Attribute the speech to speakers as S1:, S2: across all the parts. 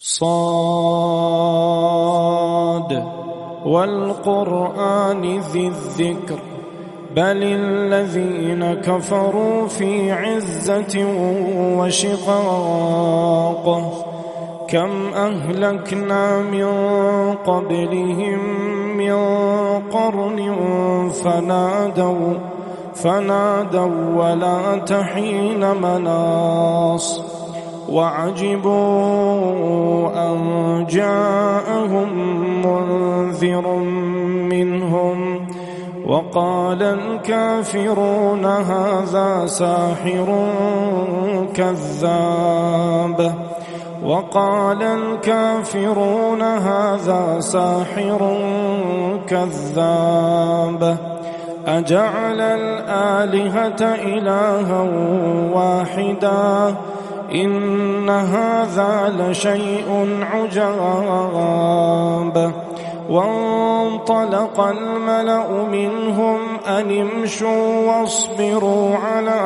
S1: صاد والقرآن ذي الذكر بل الذين كفروا في عزة وشقاق كم أهلكنا من قبلهم من قرن فنادوا ولا تحين مناص وعجبوا أن جاءهم منذر منهم وقال الكافرون هذا ساحر كذاب وقال الكافرون هذا ساحر كذاب أجعل الآلهة إلها واحدا إن هذا لشيء عجاب وانطلق الملأ منهم أن امشوا واصبروا على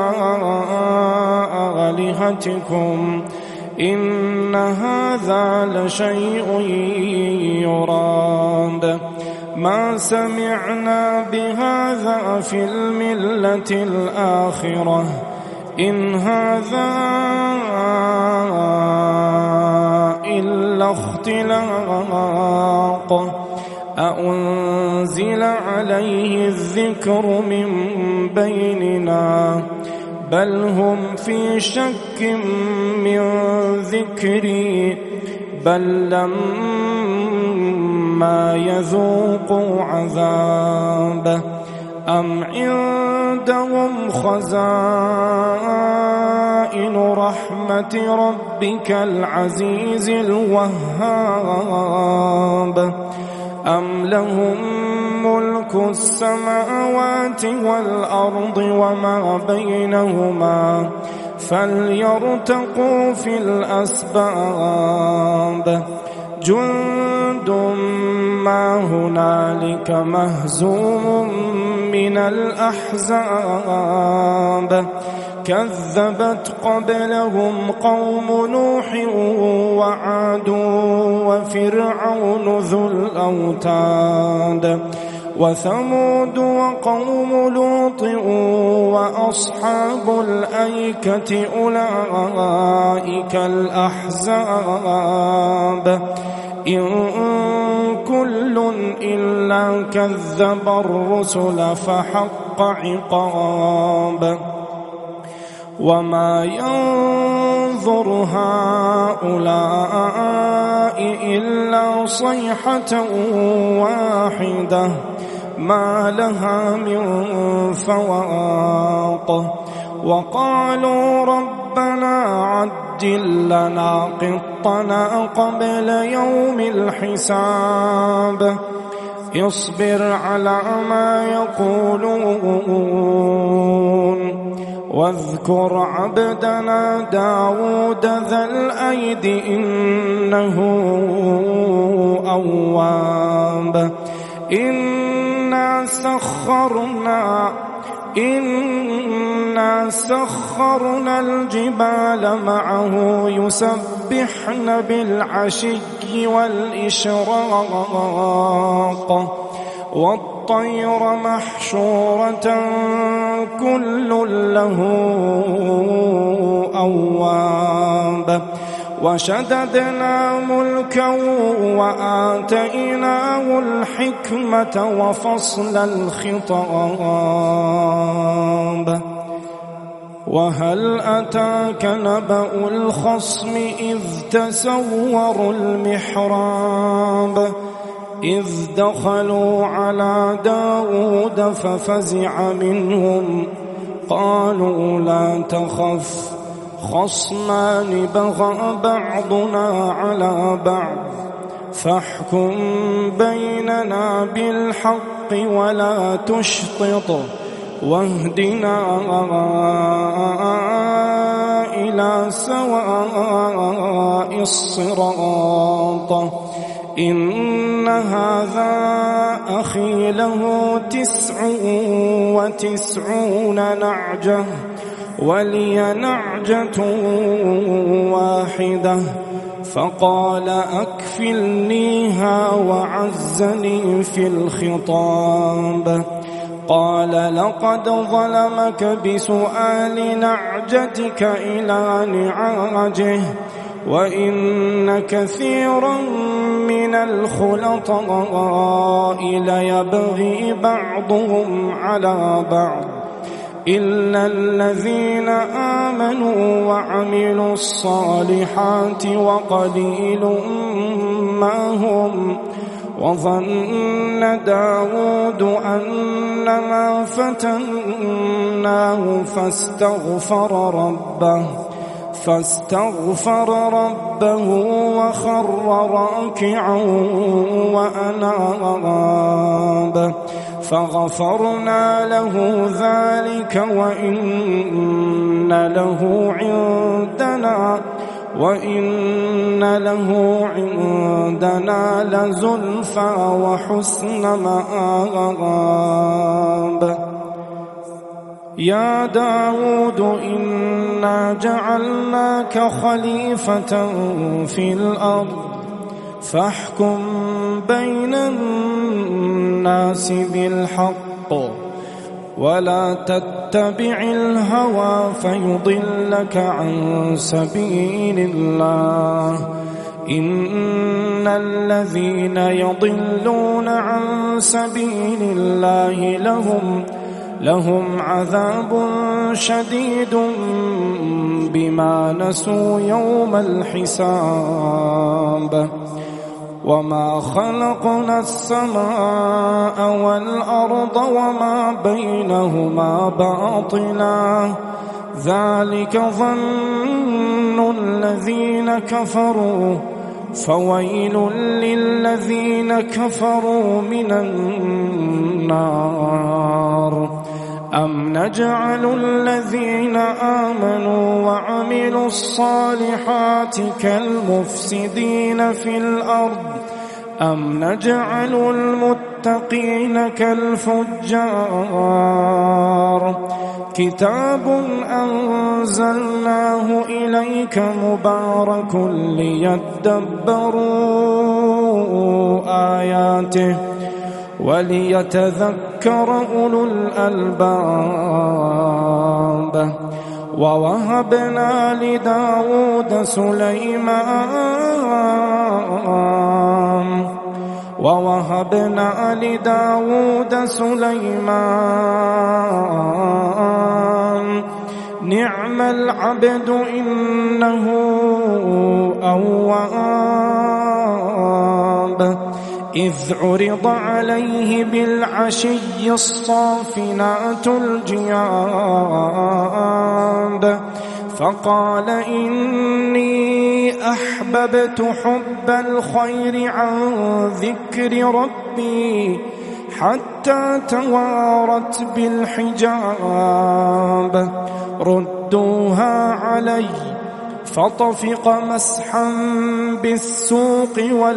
S1: آلهتكم إن هذا لشيء يراد ما سمعنا بهذا في الملة الآخرة إن هذا إلا اختلاق أأنزل عليه الذكر من بيننا بل هم في شك من ذكري بل لما يذوقوا عذاب أم عندهم خزائن رحمة ربك العزيز الوهاب أم لهم ملك السماوات والأرض وما بينهما فليرتقوا في الأسباب جند ما هنالك مهزوم من الأحزاب كذبت قبلهم قوم نوح وعاد وفرعون ذو الأوتاد وثمود وقوم لوط وأصحاب الأيكة أولئك الأحزاب إن كل إلا كذب الرسل فحق عقاب وما ينظر هؤلاء إلا صيحة واحدة ما لها من فواق وقالوا ربنا عجل لنا قطنا قبل يوم الحساب اصبر على ما يقولون واذكر عبدنا داود ذا الأيد إنه أواب إنا سخرنا الجبال معه يسبحن بالعشي والإشراق والطير محشورة كل له أواب وشددنا ملكا وآتيناه الحكمة وفصل الخطاب وهل أتاك نبأ الخصم إذ تسوروا المحراب إذ دخلوا على داود ففزع منهم قالوا لا تخف خصمان بغى بعضنا على بعض فاحكم بيننا بالحق ولا تشطط واهدنا إلى سواء الصراط إن هذا أخي له 99 نعجة ولي نعجة واحدة فقال أكفلنيها وعزني في الخطاب. قال لقد ظلمك بسؤال نعجتك إلى نعاجه وإن كثيرا من الخلطاء ليبغي بعضهم على بعض إلا الذين آمنوا وعملوا الصالحات وقليل ما هم. وظن داود أنما فتناه فاستغفر ربه وخر راكعا وأناب فغفرنا له ذلك وإن له عندنا لزلفى وحسن مآب. يا داود إنا جعلناك خليفة في الأرض فاحكم بين الناس بالحق ولا تتبع الهوى فيضلك عن سبيل الله. إن الذين يضلون عن سبيل الله لهم عذاب شديد بما نسوا يوم الحساب. وما خلقنا السماء والأرض وما بينهما باطلا ذلك ظن الذين كفروا فويل للذين كفروا من النار. أم نجعل الذين آمنوا وعملوا الصالحات كالمفسدين في الأرض أم نجعل المتقين كالفجار. كتاب أنزلناه إليك مبارك ليدبروا آياته وليتذكر أولو الألباب. ووهبنا لداود سليمان نعم العبد إنه أواب. إذ عرض عليه بالعشي الصافنات الجياد فقال إني أحببت حب الخير عن ذكر ربي حتى توارت بالحجاب. ردوها علي فطفق مسحا بالسوق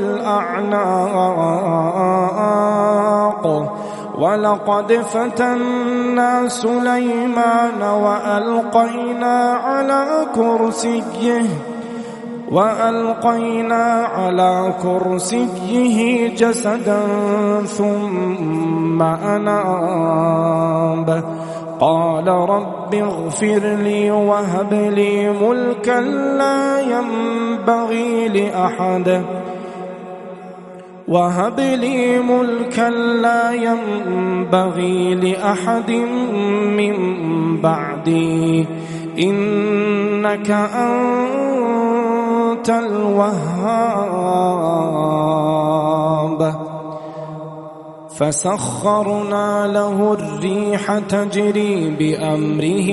S1: والأعناق. ولقد فتنا سليمان وألقينا على كرسيه جسدا ثم أناب. قال رب اغفر لي وهب لي ملكا لا ينبغي لأحد من بعدي إنك أنت الوهاب. فسخرنا له الريح تجري بأمره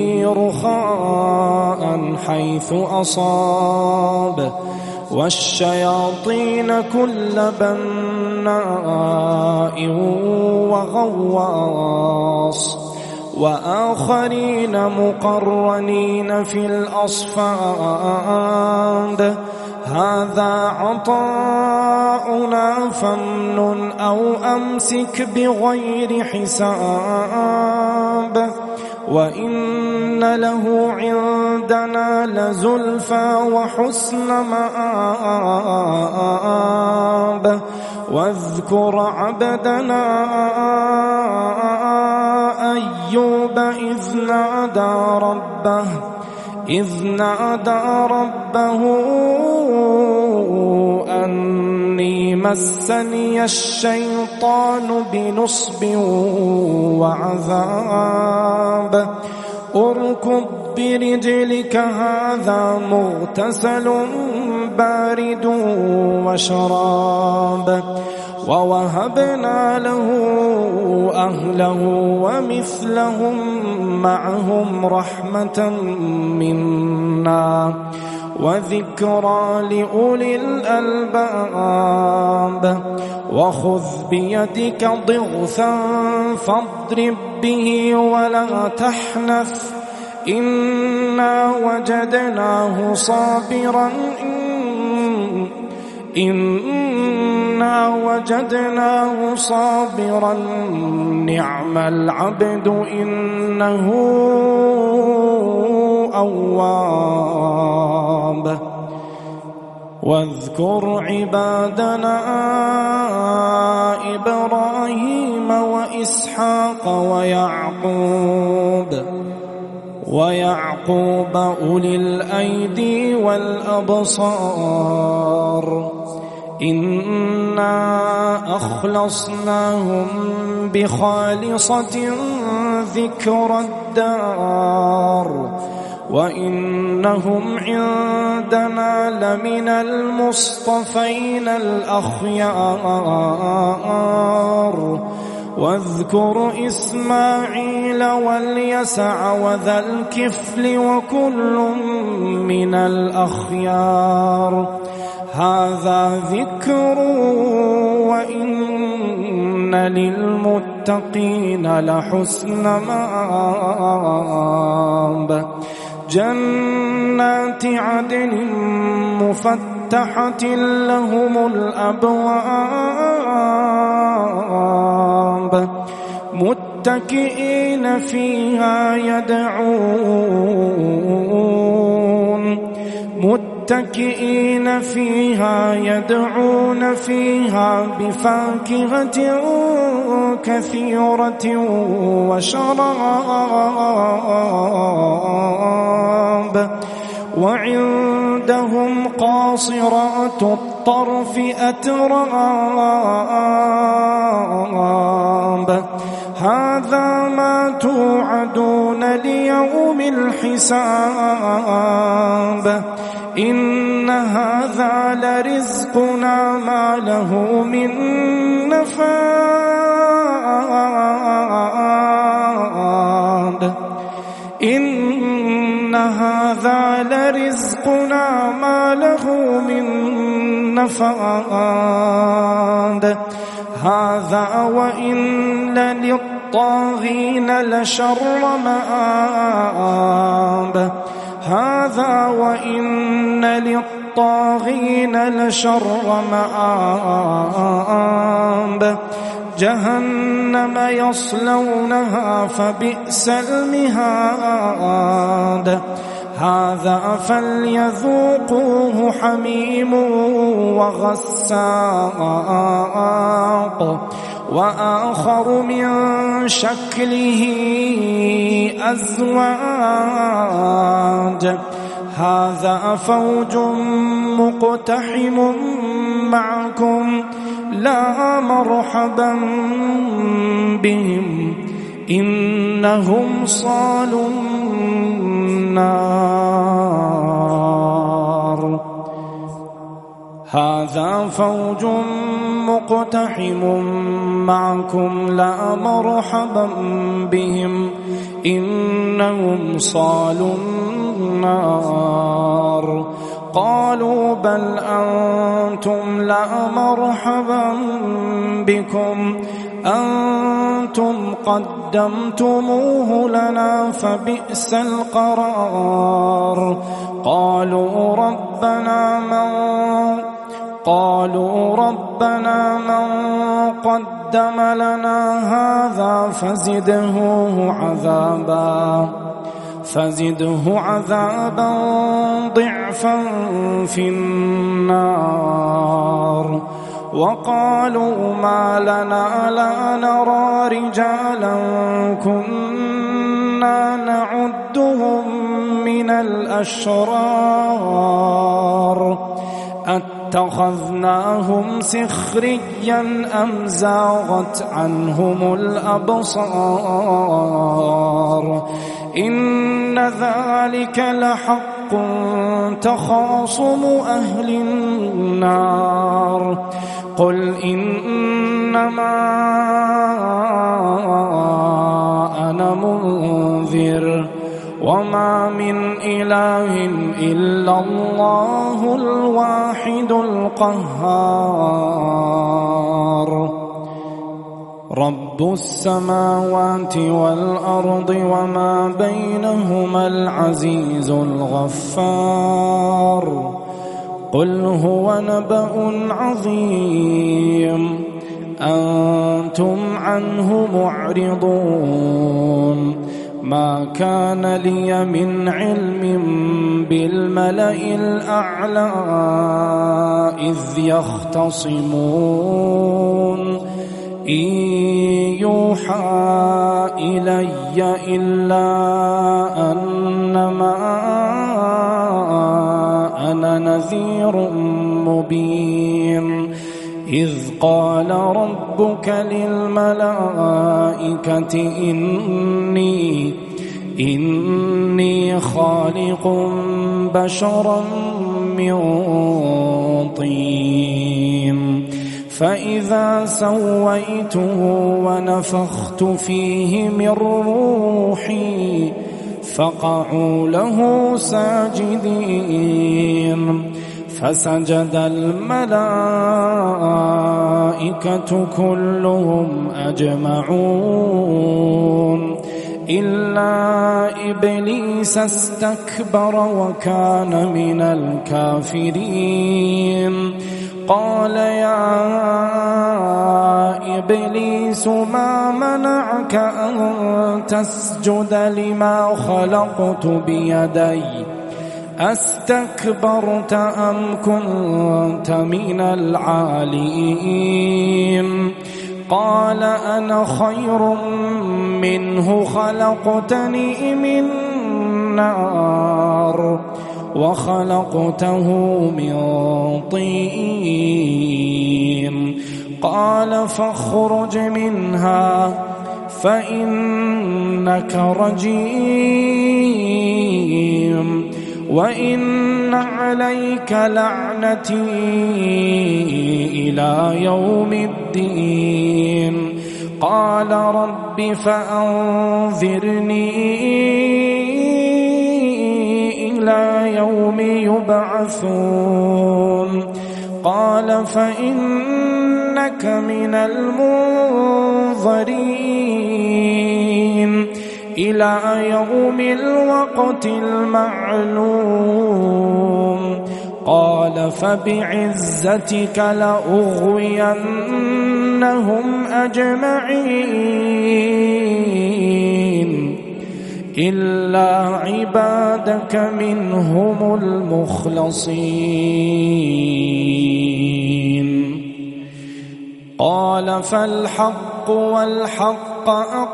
S1: رخاء حيث أصاب والشياطين كل بناء وغواص وآخرين مقرنين في الأصفاد. هذا عطاؤنا فامنن أو أمسك بغير حساب وإن إن له عندنا لزلفى وحسن مآب واذكر عبدنا أيوب إذ نادى ربه أني مسني الشيطان بنصب وعذاب اركض برجلك هذا مغتسل بارد وشراب ووهبنا له أهله ومثلهم معهم رحمة منا وذكرى لأولي الألباب وخذ بيدك ضغثا فاضرب به ولا تحنث إنا وجدناه صابرا نعم العبد إنه أواب واذكر عبادنا إبراهيم وإسحاق ويعقوب أولي الأيدي والأبصار إنا أخلصناهم بخالصة ذكر الدار وإنهم عندنا لمن المصطفين الأخيار واذكر إسماعيل واليسع وذا الكفل وكل من الأخيار هذا ذكر وإن للمتقين لحسن مآب جنات عدن مفتحة لهم الأبواب متكئين فيها يدعون فيها بفاكهة كثيرة وشراب وعندهم قاصرات الطرف أتراب هذا ما توعدون ليوم الحساب إن هذا لرزقنا ما له من نفاد إن هذا لرزقنا ما له من نفاد هذا وإن للطاغين لشر مآب هذا وإن للطاغين لشر مآب جهنم يصلونها فبئس المهاد هذا فليذوقوه حميم وغساق وآخر من شكله أزواج هذا فوج مقتحم معكم لا مرحبا بهم إنهم صالوا النار هذا فوج مقتحم معكم لا مرحبا بهم إنهم صالوا النار قالوا بل أنتم لا مرحبا بكم أنتم قدمتموه لنا فبئس القرار قالوا ربنا من قدم لنا هذا فزده عذابا ضعفا في النار. وقالوا ما لنا لا نرى رجالا كنا نعدهم من الأشرار اتخذناهم سخريا أم زاغت عنهم الأبصار إن ذلك لحق تخاصم أهل النار. قل إنما أنا منذر وما من إله إلا الله الواحد القهار. رب السماوات والأرض وما بينهما العزيز الغفار. قل هو نبأ عظيم أنتم عنه معرضون. ما كان لي من علم بالملأ الأعلى إذ يختصمون إن يوحى إلي إلا أنما أنا نذير مبين. إذ قال ربك للملائكة إني خالق بشرا من طين فإذا سويته ونفخت فيه من روحي فقعوا له ساجدين. فسجد الملائكة كلهم أجمعون إلا إبليس استكبر وكان من الكافرين. قال يا إبليس ما منعك أن تسجد لما خلقت بيدي أستكبرت أم كنت من العالين؟ قال أنا خير منه خلقتني من نار وخلقته من طين. قال فاخرج منها فإنك رجيم وإن عليك لعنتي إلى يوم الدين. قال رب فأنظرني إلى يوم يبعثون. قال فإنك من المنظرين إلى يوم الوقت المعلوم. قال فبعزتك لأغوينهم أجمعين إلا عبادك منهم المخلصين. قال فالحق والحق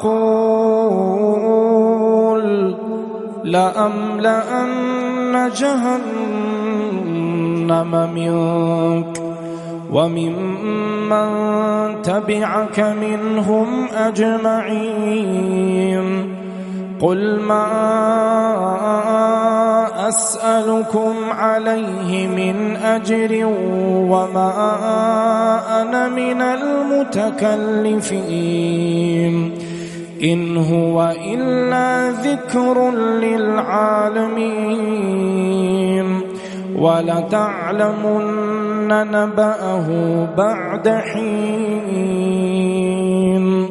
S1: أقول لأملأن جهنم منك وممن تبعك منهم أجمعين. قل ما أسألكم عليه من أجر وما أنا من المتكلفين إن هو إلا ذكر للعالمين ولتعلمن نبأه بعد حين.